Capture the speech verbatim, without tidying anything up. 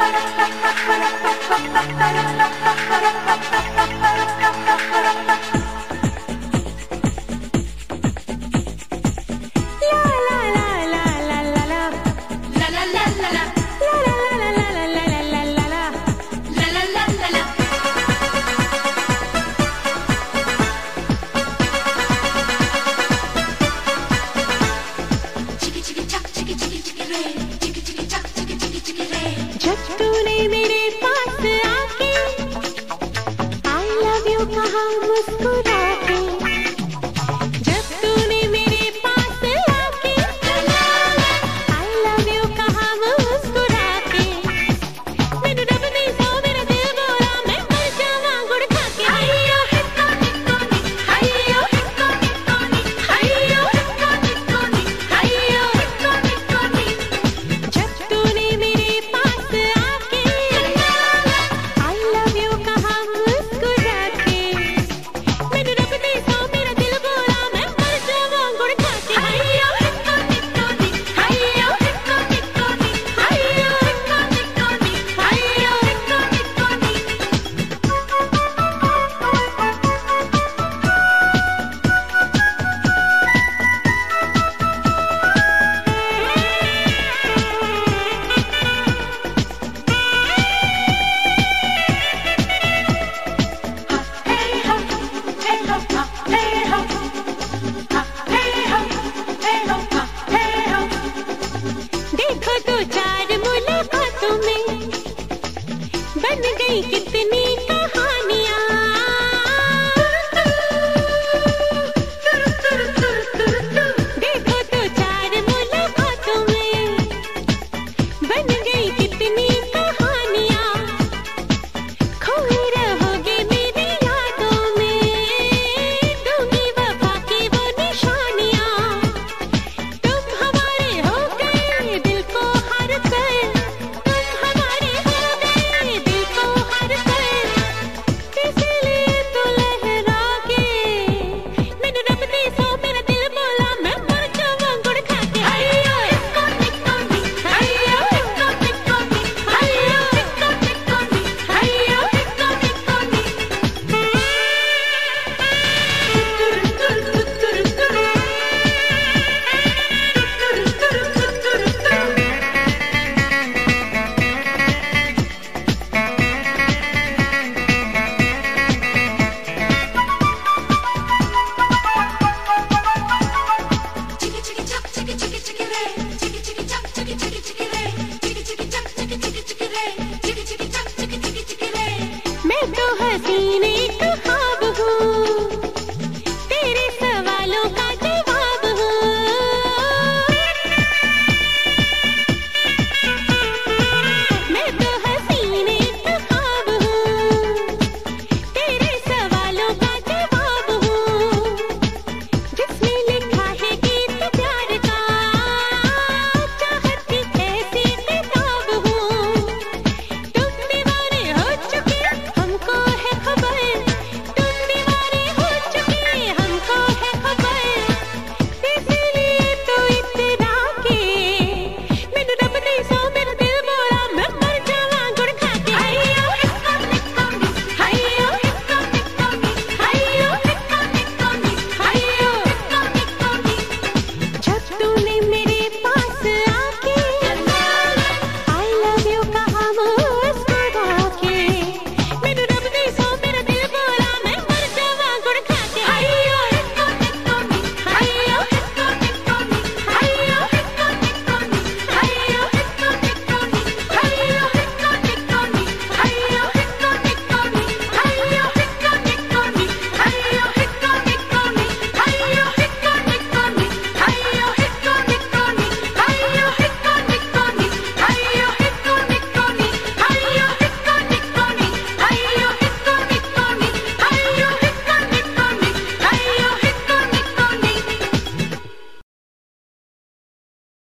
जब तूने मेरे पास आके I love you कहा मुस्कुरा के, जब तूने मेरे पास आके I love you कहा मुस्कुरा के, मैंने रब दी सो मेरा दिल बोला मैं मर जावां गुड़ खा के। हायो हिक्को हिक्को नी, हायो हिक्को हिक्को नी, हायो हिक्को हिक्को नी, हायो हिक्को हिक्को नी। जब तूने मेरे पास आके I love you कहा मुस्कुरा के, मैंने रब दी सो मेरा दिल बोला मैं मर जावां गुड़ खा के। हायो हिक्को हिक्को नी, हायो हिक्को हिक्को नी, हायो हिक्को हिक्को नी, हायो हिक्को हिक्को नी। देखो तो चार मुलाकातों में बन गई कितनी कहानियां। देखो तो चार मुलाकातों में बन गई कितनी कहानियां। खोए रहोगे मेरी यादों में, दूंगी वफा की वो निशानियां। तुम हमारे हो गए दिल को हर कर, तुम हमारे हो गए दिल को हर कर, इसलिए तो लहरा के मैंने रब दी सो मेरा दिल बोला मैं मर जावां गुड़ खा के। हायो हिक्को हिक्को नी, हायो हिक्को हिक्को नी, हायो हिक्को हिक्को नी, हायो हिक्को हिक्को नी। मैं तो हसीने